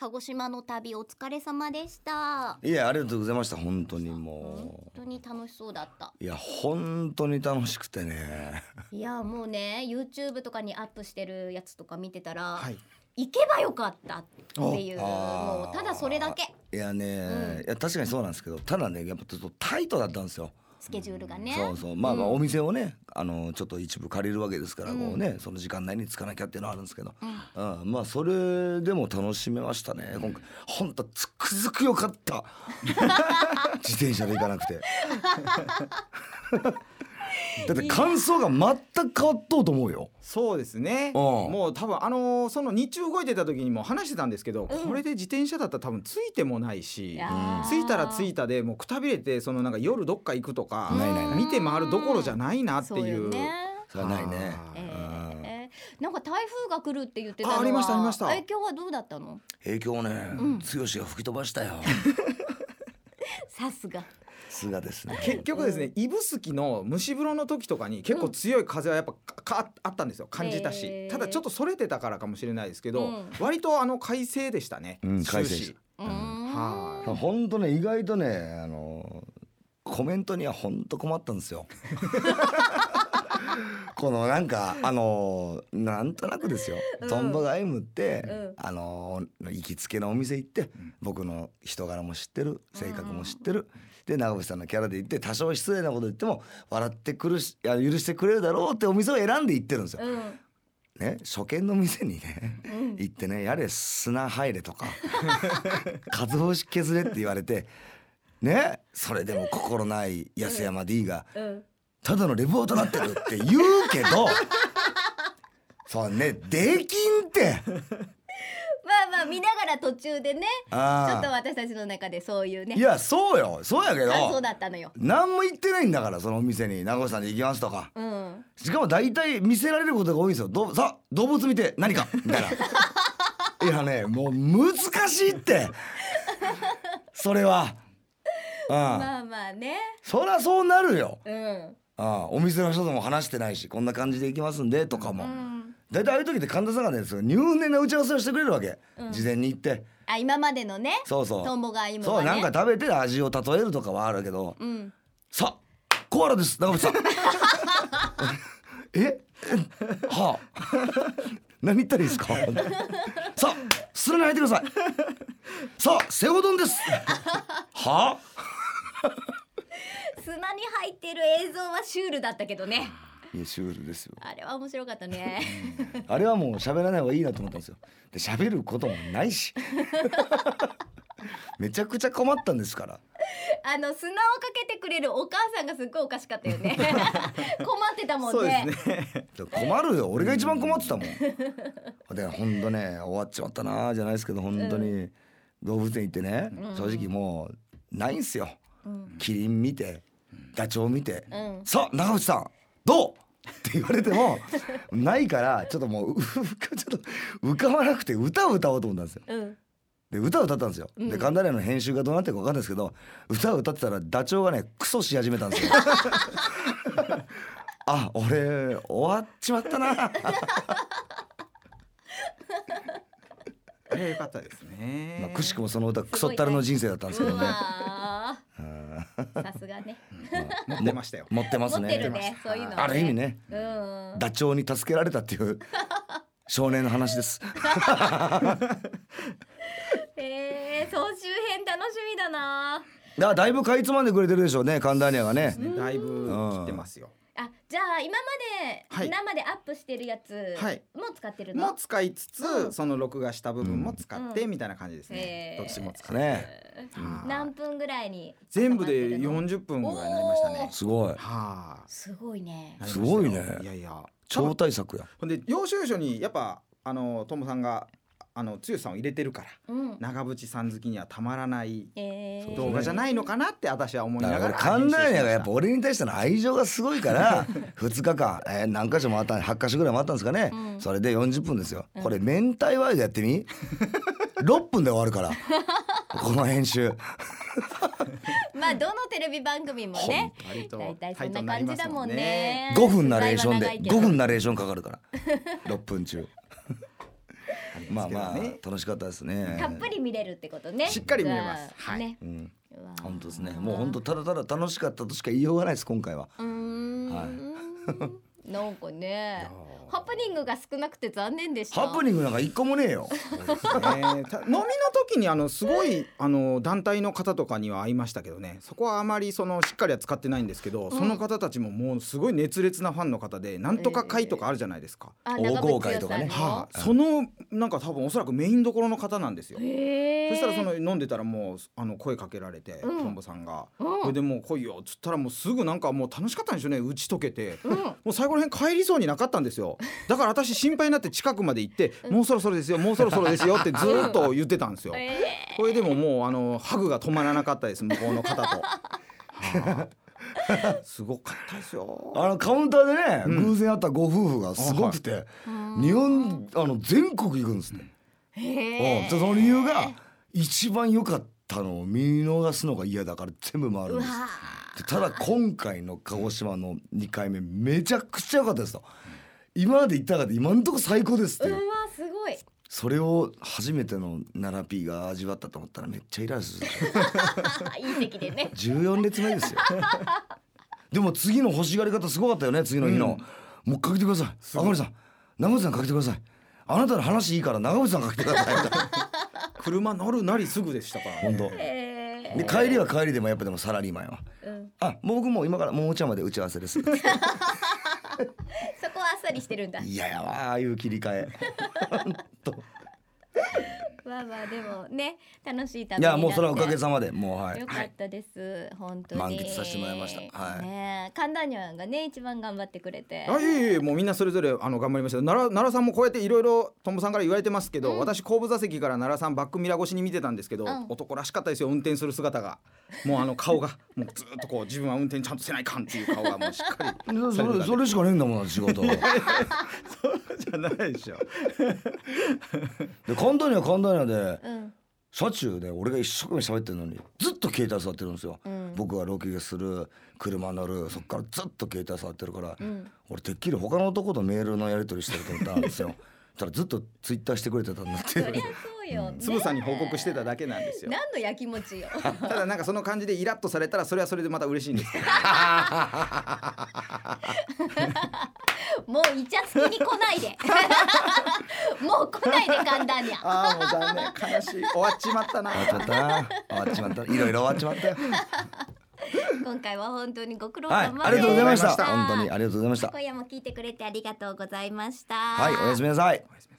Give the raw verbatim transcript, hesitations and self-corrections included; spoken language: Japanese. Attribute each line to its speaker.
Speaker 1: 鹿児島の旅お疲れ様でした。
Speaker 2: いやありがとうございました。本当にもう
Speaker 1: 本当に楽しそうだった。
Speaker 2: いや本当に楽しくてね
Speaker 1: いやもうね YouTube とかにアップしてるやつとか見てたら、
Speaker 3: はい、
Speaker 1: 行けばよかったっていう、もうただそれだけ。
Speaker 2: いやね、
Speaker 1: うん、
Speaker 2: いや確かにそうなんですけど、ただねやっぱちょっとタイトだったんですよ、
Speaker 1: スケジュールがね。
Speaker 2: そうそう、まあまあ
Speaker 1: うん、
Speaker 2: お店をねあのちょっと一部借りるわけですから、
Speaker 1: うん、
Speaker 2: こうねその時間内に着かなきゃっていうのはあるんですけど、
Speaker 1: うん、
Speaker 2: うん、まあそれでも楽しめましたね今回。ほんとつくづくよかった自転車で行かなくてだって感想が全く変わっとうと思うよ。
Speaker 3: そうですね、
Speaker 2: うん、
Speaker 3: もう多分あのー、その日中動いてた時にも話してたんですけど、うん、これで自転車だったら多分ついてもないし、着いたら着いたでもうくたびれてそのなんか夜どっか行くとか見て回るどころじゃないなっていう。
Speaker 2: それはないね、
Speaker 1: えー、なんか台風が来るって言ってたのは
Speaker 3: あ, ありましたありました。
Speaker 1: 影響はどうだったの？
Speaker 2: 影響ね、うん、剛が吹き飛ばしたよ
Speaker 1: さすが
Speaker 2: さすがですね。
Speaker 3: 結局ですね、指宿の蒸し風呂の時とかに結構強い風はやっぱかあったんですよ、感じたし、えー、ただちょっとそれてたからかもしれないですけど、うん、割とあの快晴でしたね、
Speaker 2: うん、快晴、
Speaker 3: うん、は
Speaker 2: ほんとね意外とねあのコメントにはほんと困ったんですよこのなんかあのなんとなくですよ、うん、トンボが M って、うん、あの行きつけのお店行って、うん、僕の人柄も知ってる性格も知ってる、うん、で長渕さんのキャラで行って多少失礼なこと言っても笑ってくるしいや許してくれるだろうってお店を選んで行ってるんですよ、うんね、初見の店にね、うん、行ってねやれ砂入れとかかつお節削れって言われてね、それでも心ない安山 D が、うん、ただのレポートなってるって言うけどそうねできんってま
Speaker 1: あまあ見ながら途中でねちょっと私たちの中でそういうね、
Speaker 2: いやそうよそうやけど
Speaker 1: そうだったのよ。
Speaker 2: 何も言ってないんだからそのお店に長尾さんで行きますとか、うん、しかも大体見せられることが多いんですよ。どさあ動物見て何かみたいないやねもう難しいってそれはうん、
Speaker 1: まあまあね
Speaker 2: そりゃそうなるよ、うん、
Speaker 1: あ
Speaker 2: お店の人とも話してないしこんな感じで行きますんでとかも、うん、だいたいああいう時って神田さんがね入念な打ち合わせをしてくれるわけ、うん、事前に行って
Speaker 1: あ今までのね
Speaker 2: そうそう
Speaker 1: トンボが今、ね、
Speaker 2: そうなんか食べて味を例えるとかはあるけど、うん、さあコアラです長渕さんえはあ何言ったらいいですかさあすらないでくださいさあ瀬尾丼ですはあ
Speaker 1: 砂に入ってる映像はシュールだったけどね。
Speaker 2: いやシュールですよ
Speaker 1: あれは面白かったね
Speaker 2: あれはもう喋らない方がいいなと思ったんですよ。で喋ることもないしめちゃくちゃ困ったんですから
Speaker 1: あの砂をかけてくれるお母さんがすっごいおかしかったよね困ってたもんね。
Speaker 3: そうですね
Speaker 2: 困るよ俺が一番困ってたもんでほんとね終わっちまったなじゃないですけど本当に動物園行ってね、うん、正直もうないんすよ、うん、キリン見てダチョウ見て、うん、さあ長渕さんどうって言われてもないからちょっともうちょっと浮かばなくて歌を歌おうと思ったんですよ、うん、で歌を歌ったんですよ、うん、で神田連の編集がどうなってるか分かんないですけど歌を歌ってたらダチョウがねクソし始めたんですよあ俺終わっちまったな
Speaker 3: あれよかったですね、
Speaker 2: まあ、くしくもその歌クソったれの人生だったんですけどね
Speaker 1: さすがね、
Speaker 3: まあ、持ってましたよ
Speaker 2: 持ってますね
Speaker 1: 持ってるねそういうのね
Speaker 2: ある意味ね、
Speaker 1: うん、
Speaker 2: ダチョウに助けられたっていう少年の話です
Speaker 1: えー、総集編楽しみだな。
Speaker 2: だだいぶかいつまんでくれてるでしょうね神田アニャがね、
Speaker 3: だいぶ切ってますよ、
Speaker 1: あじゃあ今まで、はい、生でアップしてるやつも使ってるの、
Speaker 3: はい、も使いつつ、うん、その録画した部分も使って、うん、みたいな感じですね、うん、どっちも使って、ね
Speaker 1: うん、何分ぐらいに
Speaker 3: 全部でよんじゅっぷんぐらいになりましたね。
Speaker 2: すごい、は
Speaker 1: あ、すごいね
Speaker 2: すごいね。
Speaker 3: いやいや
Speaker 2: 超大作や。
Speaker 3: ほんで要所要所にやっぱあのトモさんがあの剛さんを入れてるから、うん、長渕さん好きにはたまらない動画じゃないのかなって私は思いながら、
Speaker 2: 神田アニャがやっぱ俺に対しての愛情がすごいからふつかかん、えー、何箇所回ったはち箇所ぐらい回ったんですかね、うん、それでよんじゅっぷんですよ、うん、これ明太ワイドやってみろっぷんで終わるからこの編集
Speaker 1: まあどのテレビ番組もねだいたいそんな感じだもんね。
Speaker 2: ごふんナレーションでごふんナレーションかかるからろっぷん中まあまあ楽しかったですね。
Speaker 1: たっぷり見れるってことね。
Speaker 3: しっかり見れます。はい。
Speaker 1: ね、
Speaker 2: うん、本当ですね。もう本当ただただ楽しかったとしか言いようがないです今回は。
Speaker 1: うーん、はい、なんかねハプニングが少なくて残念でした。
Speaker 2: ハプニングなんか一個もねえよ。
Speaker 3: そうですね、飲みの時にあのすごいあの団体の方とかには会いましたけどね、そこはあまりそのしっかりは使ってないんですけど、うん、その方たちももうすごい熱烈なファンの方で、なんとか会とかあるじゃないですか、
Speaker 1: えー、
Speaker 2: 大公会とかね、
Speaker 3: はあ、そのなんか多分おそらくメインどころの方なんですよ。
Speaker 1: へー、
Speaker 3: そしたらその飲んでたらもうあの声かけられて、
Speaker 1: うん、
Speaker 3: トンボさんが、
Speaker 1: うん、
Speaker 3: これでもう来いよっつったらもうすぐなんかもう楽しかったんでしょうね、打ち解けて、
Speaker 1: うん、
Speaker 3: もう最後ら辺帰りそうになかったんですよ。だから私心配になって近くまで行って、うん、もうそろそろですよもうそろそろですよってずっと言ってたんですよ、えー、これでももうあのハグが止まらなかったです、向こうの方と。はあ、すごかったですよ。
Speaker 2: あのカウンターでね、うん、偶然会ったご夫婦がすごくて、はい、日本あの全国行くんですね。へー、その理由が一番良かったのを見逃すのが嫌だから全部回るんです。でただ今回の鹿児島のにかいめめちゃくちゃ良かったですと、今まで行った中で今のところ最高ですっていう。
Speaker 1: うわすごい。
Speaker 2: それを初めての奈良 P が味わったと思ったらめっちゃイライラする。
Speaker 1: いい席でね。
Speaker 2: じゅうよん列目ですよ。でも次の欲しがり方すごかったよね。次の日の、うん、もうかけてください、赤森さん、長渕さんかけてください、あなたの話いいから長渕さんかけてください。
Speaker 3: 車乗るなりすぐでしたから、
Speaker 2: 本当。で帰りは帰りでもやっぱでもサラリーマンは、うん、あ僕も今からもうお茶まで打ち合わせです。そこは
Speaker 1: あっさりしてるんだ。
Speaker 2: いややわああいう切り替え。本当。
Speaker 1: まあまあでもね楽しい旅になって、
Speaker 2: いやもうそれはおかげさまでもう、はい、
Speaker 1: よかったです、はい、本当に
Speaker 2: 満喫させてもらいました。はい。
Speaker 1: ね、神田にゃんがね一番頑張ってくれて。
Speaker 3: あいえいえ、もうみんなそれぞれあの頑張りました。奈良奈良さんもこうやっていろいろトンボさんから言われてますけど、うん、私後部座席から奈良さんバックミラー越しに見てたんですけど、うん、男らしかったですよ。運転する姿がもうあの顔がもうずっとこう自分は運転ちゃんとせないかんっていう顔がもうしっかり
Speaker 2: それそれしかねえんだもん仕事。そう
Speaker 3: じゃないでしょ。
Speaker 2: で簡単には簡単にはで、うん、車中で俺が一生懸命喋ってるのにずっと携帯触ってるんですよ、うん、僕がロケする車乗るそっからずっと携帯触ってるから、うん、俺てっきり他の男とメールのやり取りしてると思ったんですよ。たらずっとツイッターしてくれてたんだって。
Speaker 1: そりゃそうよ、ね、
Speaker 3: つぶさんに報告してただけなんですよ。
Speaker 1: 何のやきもちよ。
Speaker 3: ただなんかその感じでイラッとされたらそれはそれでまた嬉しいんですけど。
Speaker 1: もうイチャつきに来ないで。もう来ないで簡単に。
Speaker 3: ああもう残念、悲しい、終わっちまったな。
Speaker 2: 終わっちまったな。終わっちまった。いろいろ終わっちまったよ。
Speaker 1: 今回は本当にご苦労様で、
Speaker 2: はい、ありがとうございました。本当にありがとうございました。
Speaker 1: 今夜も聞いてくれてありがとうございました。
Speaker 2: はい、おやすみなさい。